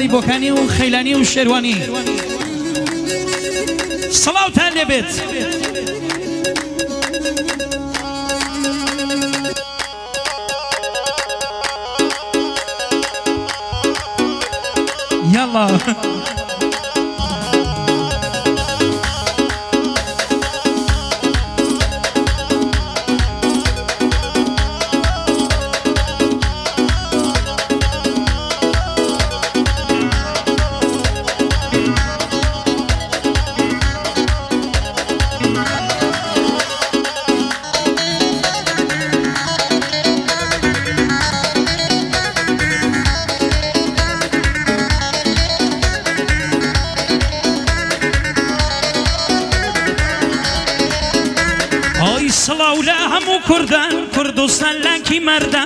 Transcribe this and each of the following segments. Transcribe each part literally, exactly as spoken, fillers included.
ماڵی بۆکانی و خەیلانی و شێروانی سەڵاوتان لێبێت یاڵا سڵاو لە هەموو کوردان کوردستان لانکی مەردان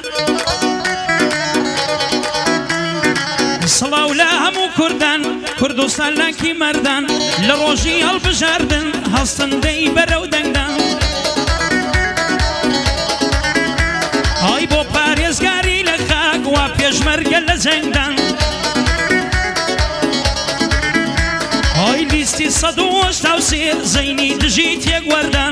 سڵاو لە هەموو کوردان کوردستان لانکی مەردان لە ڕۆژی هەڵبژاردن هەستندەی بەرەو دەنگدان ئای بۆ پارێزگاری لە خاک وا پێشمەرگە لە جەنگدان ئای لیستی سەد و هەشتا و سێ زەینی دژی تێگوەردان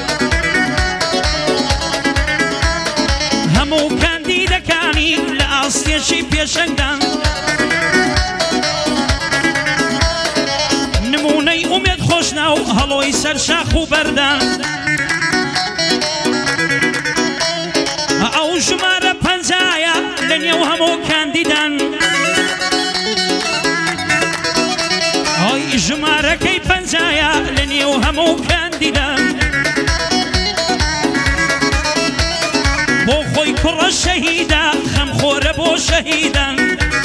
هەموو کاندیدەکانی لە ئاستێشی پێشەنگدان نمونەی ئومێد خۆشنا و هەڵۆی سەر شاخ و بەردان ئەو ژمارە پەنجایە لە نێو هەموو کاندیدان ئای ژمارەکەی پەنجایە لە نێو هەموو کاندیدان بۆ خۆی کوڕە شەهیدە خەمخۆرە بۆ شەهیدان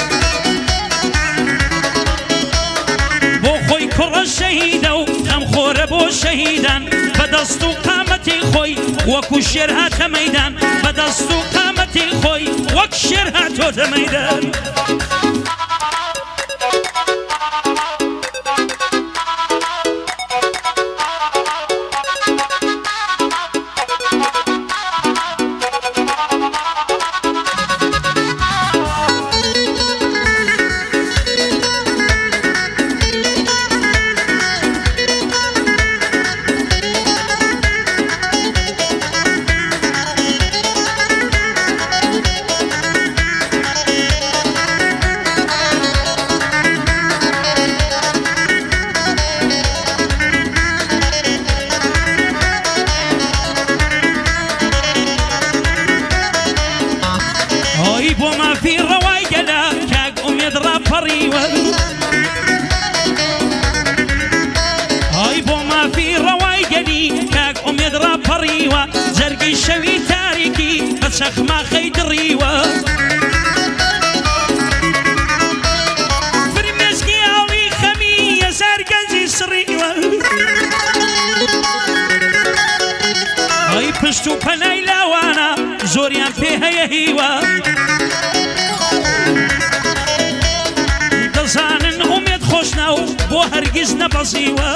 بۆ خۆی کوڕە شەهیدە و خەمخۆرە بۆ شەهیدان بەدەست و قامەتی خۆی وەکو شێر هاتە مەیدان بەدەست و قامەتی خۆی وەک شێر هاتۆتە مەیدان جەرگی شەوی تاریکی بە چەخماخەی دڕیوە فرمێسکی ئاڵی خەمی هەزار گەنجی سڕیوە ئەی پشت و پەنای لاوانە زۆریان پێ هەیە هیوە دەزانن ئومێد خۆشنا و بۆ هەرگیز نەبەزیوە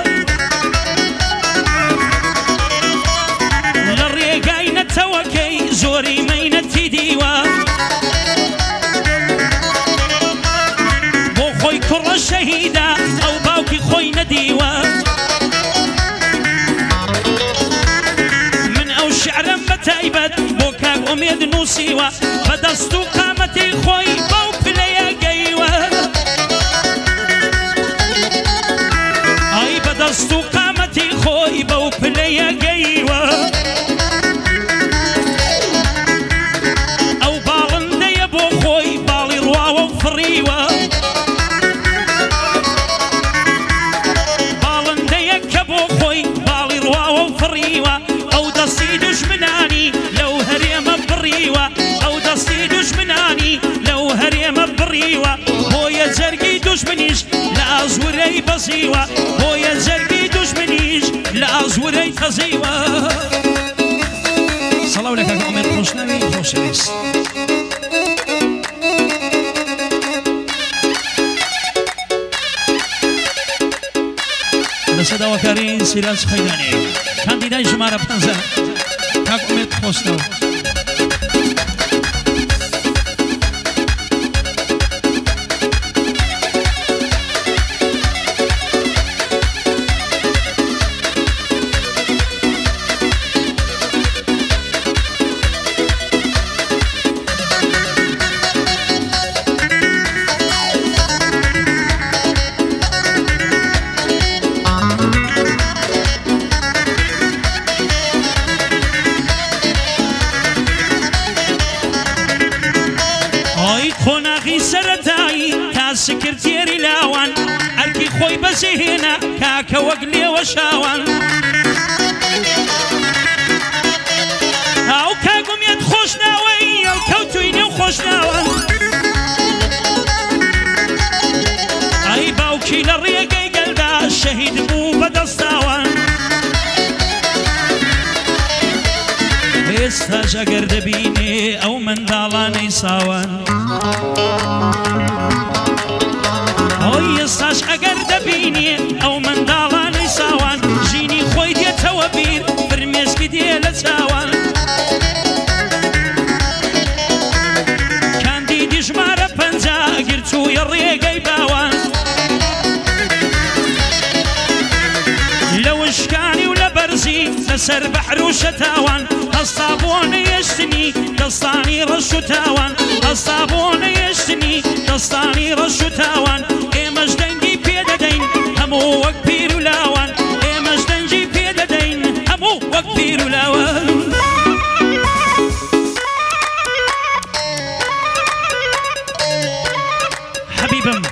تەوەکەی زۆری مەینەتی دیوە بۆ خۆی کوڕە شەهیدە ئەو باوکی خۆی نەدیوە من ئەو شعرم بە تایبەت بۆ کاک ئومێد نووسیوە بەدەست و قامەتی خۆی بەو پلەیە گەیوە ئای بەدەست و قامەتی خۆی بەو پلەیە گەیوە باڵندەیە کە بۆ خۆی باڵی ڕواوە و فڕیوە ئەو دەستی دوژمنانی لەو هەرێمە بڕیوە ئەو دەستی دوژمنانی لەو هەرێمە بڕیوە بۆیە جەرگی دوژمنیش لە ئازورەی بەزیوە بۆیە جەرگی دوژمنیش لە ئازورەی تەزیوە سەڵاو لە کاک ئومێد خۆشناوی خۆشەویست لەسەداوەکاری سیراج خەیدانی کاندیدای ژمارە پەنجە کاک ئومێد خۆشنەوە سکرتێری لاوان ئەرکی خۆی بەجێهێنا کاکە وەک لێوە شاوان ئەو کاگومێت خۆش ناوەی ئەو کەوتوی نێو خۆش ناوان ئەی باوکی لە ڕێگەی گەلدا شەهید بوو بەدەستاوان ئێستاش ئەگەر دەبینێ ئەو منداڵانەی ساوان ئەوی ئێستاش ئەگەر دەبینێ ئەو منداڵانەی ساوان ژینی خۆی دێتەوە بیر فرمێسکی دێ لە چاوان کاندیدی ژمارە پەنجا گرتوویە ڕێگەی باوان لە وشکانی و لە بەرزی لەسەر بەحر و شەتاوان هەستا بۆ نەیەشتنی دەستانی ڕەش و تاوان هەستا بۆ نەیەشتنی دەستانی ڕەش و تاوان ئێمەش دەنگی پێدەدەین هەموو وەک پیر و لاوان ئێمەش دەنگی پێدەدەین هەموو وەک پیر و لاوان حەبیبم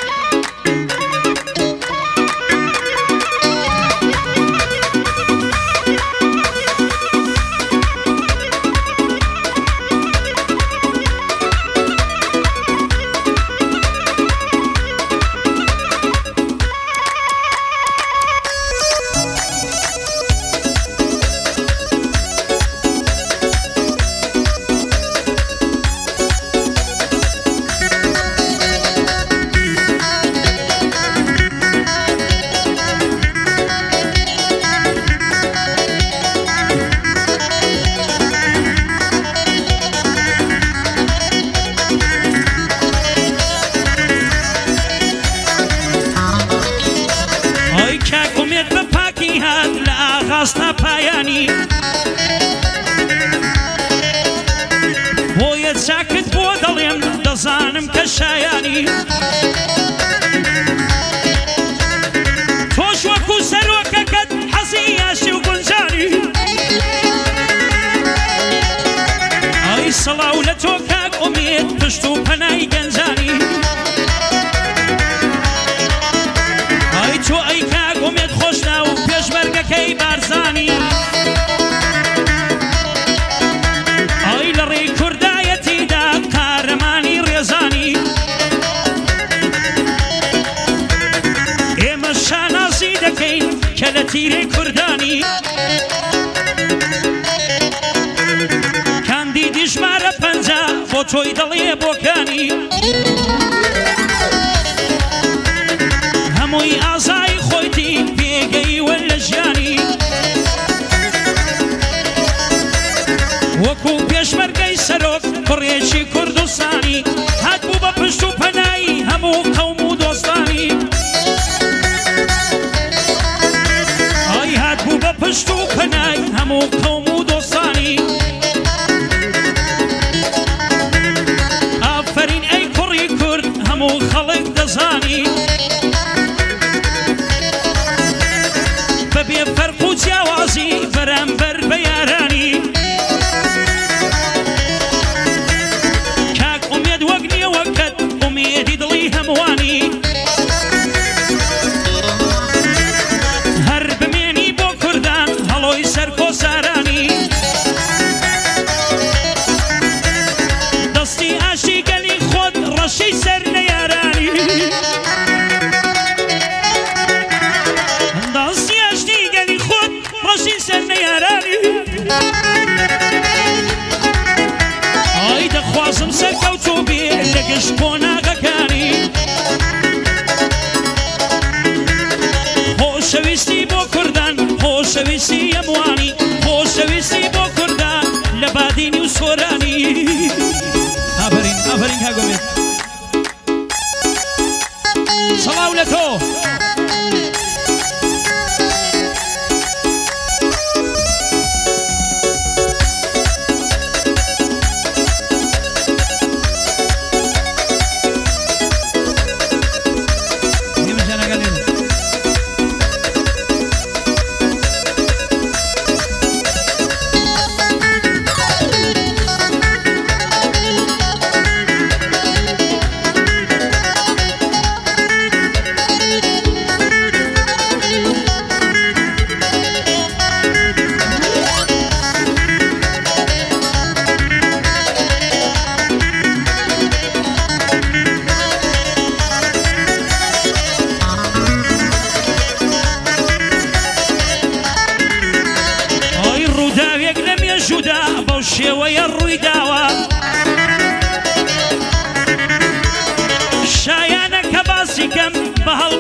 ڕاستە پایانی بۆیە چاکت بۆ دەڵێم دەزانم کە شایانی تۆش وەکو سەرۆکەکەت حەزی یاشی و گونجانی ئەی سەڵاو لە تۆ کاک ئومێد پشت و پەنای گەنجانی ئەی تۆ ئەی کاک ئومێد خۆشنا و پێشمەرگەکەی بارزانی ئەی لە ڕێی کوردایەتیدا قارەمانی ڕێزانی ئێمە شانازی دەکەین کە لە تیرەی کوردانی کاندیدی ژمارە پەنجا بۆ تۆی دەڵێ بۆکانی هەمووی ئازای خۆیتی پێگەیوە لە ژیانی وەکو پێشمەرگەی سەرۆک کوڕێکی کوردستانی هاتبوو بە پشت و پەنایی هەموو قەوم و دۆستانی ئای هاتبوو بە پشت و پەنای هەموو قەوم و دۆستانی ئافەرین ئەی کوڕی کورد هەموو خەڵک دەزانی بەبێ فەرق و جیاوازی بەرامبەر بە یارانی کاک ئومێد وەک نییەوەکەت ئومێدی دڵی هەمووانی هەر بمێنی بۆ کوردان هەڵۆی سەر کۆسارانی دەستی ئاشی گەلی خۆت ڕەشی سەر نەیارانی ئای دەخوازم سەرکەوتوو بێ لە گشت کۆناغەکانی خۆشەویستی بۆ کوردان خۆشەویستی ئەموانی خۆشەویستی بۆ کوردان لە بادینی و سۆرانی ئافەرین ئافەرین کاگۆمێت سەڵاو لە تۆ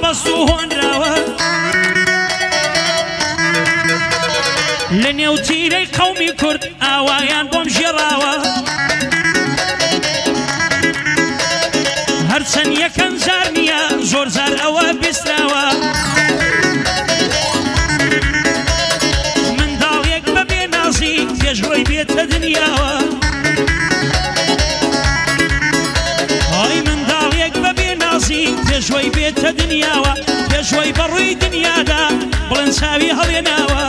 هەڵبەست و هۆنراوە لە نێوتیرەی قەومی کورد ئاوایان بۆم ژێڕاوە هەرچەند یەکەم جار نییە زۆر جار ئەوە بیستراوە منداڵێک بە بێنازی پێشڕۆی بێتە دنیاوە ئای منداڵێک بە بێنازی پێشۆی بێتە دنیاوە پێشۆی بەڕووی دنیادا بڵند چاوی هەڵێناوە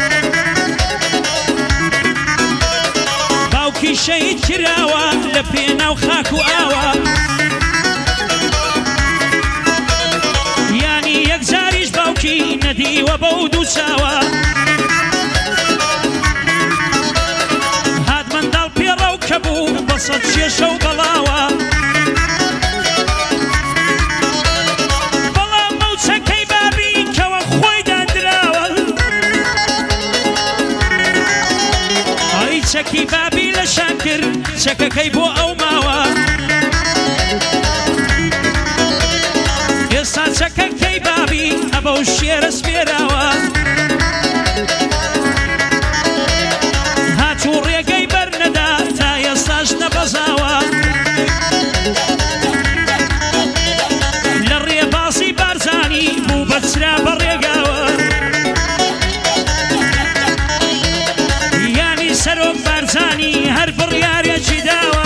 باوکی شەهید کراوە لە پێناو خاک و ئاوە یانی یەک جاریش باوکی نەدیوە بەو دوو چاوە هات منداڵ پێڕەو کە بوو بە سەد شێشە و بەڵاوە بەڵام ئەو چەکەی بابی کەوە خۆی دادراوە ئای چەکی بابی لە شان کرد چەکەکەی بۆ ئەو ماوە ئێستا چەکەکەی بابی ئەبە و شێرە سپێراوە هاتوو ڕێگەی بەرنەدا تا ئێستاش نەبەزاوە لە ڕێبازی بارزانی بوو بەچرا بە ڕێگاوە یانی سەرۆک بارزانی هەر بڕیارێکی داوە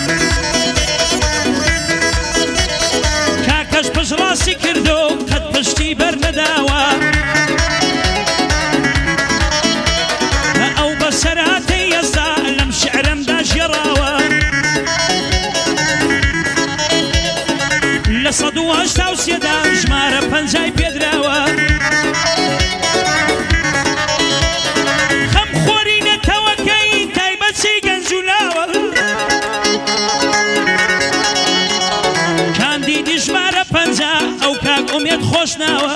کاکەش پشڕاستی کردو قەت پشتی بەرنەداوە ئەو بەسەرهاتەی ئێستا لەم شعرەمدا ژێڕاوە لە سەد و هەشتا و سێدا ژمارە پەنجای پێدراوە خەم خۆری نەتەوەکەی تایبەتی گەنج و لاوە کاندیدی ژمارە پەنجا ئەو کاک ئومێد خۆشناوە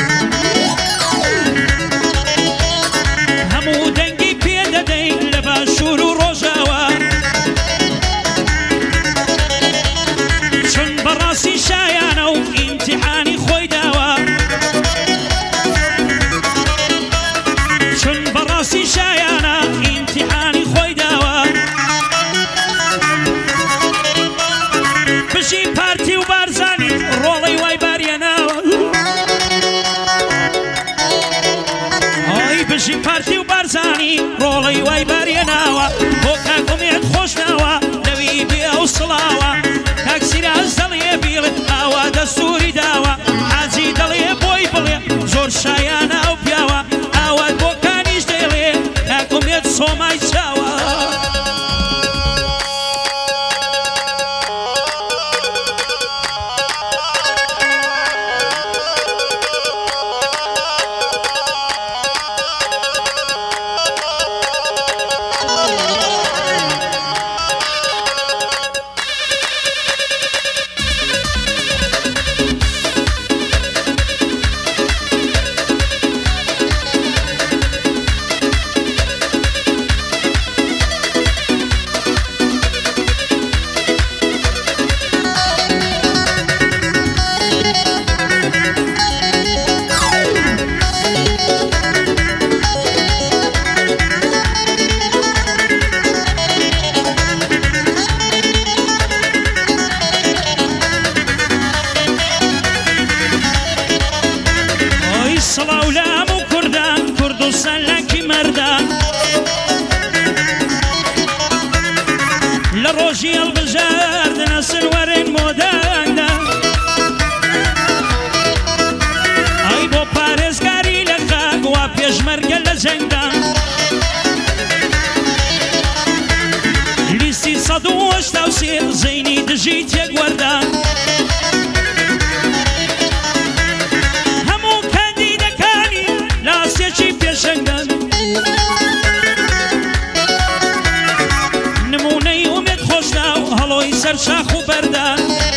هەموو دەنگی پێدەدەین لە باشوور و ڕۆژاوە چون بەڕاستی شایانە و ئیمتیحانی خۆی داوە چون بەڕاستی شایانە ئیمتیحانی خۆی داوە بژی پارتی و بارزانی ڕۆڵەی وای باریەناوە ئای بژی پارتی و بارزانی ڕۆڵەی وای باریەناوە بۆ کاک ئومێد خۆشناوە لەوی بێ ئەو سڵاوە کاک سیراج دەڵێ بیڵێ ئاوا دەستوری داوە حاجی دەڵێ بۆی بڵێ زۆر شایانە ئەو پیاوە ئاوات بۆ کانیش دەڵێ کاک ئومێد سۆمای چاوە ڕۆژی هەڵبژاردنە سنوەرێن مۆداندا ئای بۆ پارێزگاری لە خاک وا پێشمەرگە لە جەنگدا لیستی سەد و هەشتا و سێ زەینی دژی تێکوەردا هەموو کاندیدەکانی لاسێکی پێشەنگدان نمونەی ئومێد خۆشنا و هەڵۆی سەر شاخ و بەردان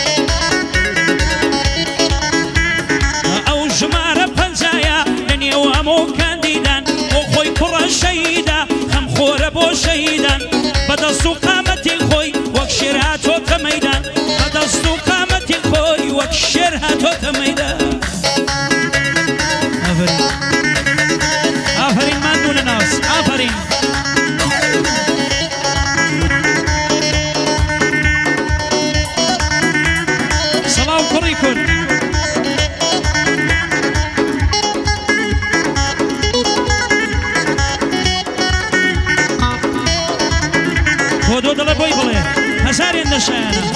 ئەو ژمارە پەنجایە لە نێو هەموو کاندیدان بۆ خۆی کوڕە شەهیدا خەم خۆرە بۆ شەهیدان بەدەست و قامەتی خۆی وەک شێر هاتۆتە مەیدان بەدەست و قامەتی خۆی وەک شێر هاتۆتە مەیدان لە شایانە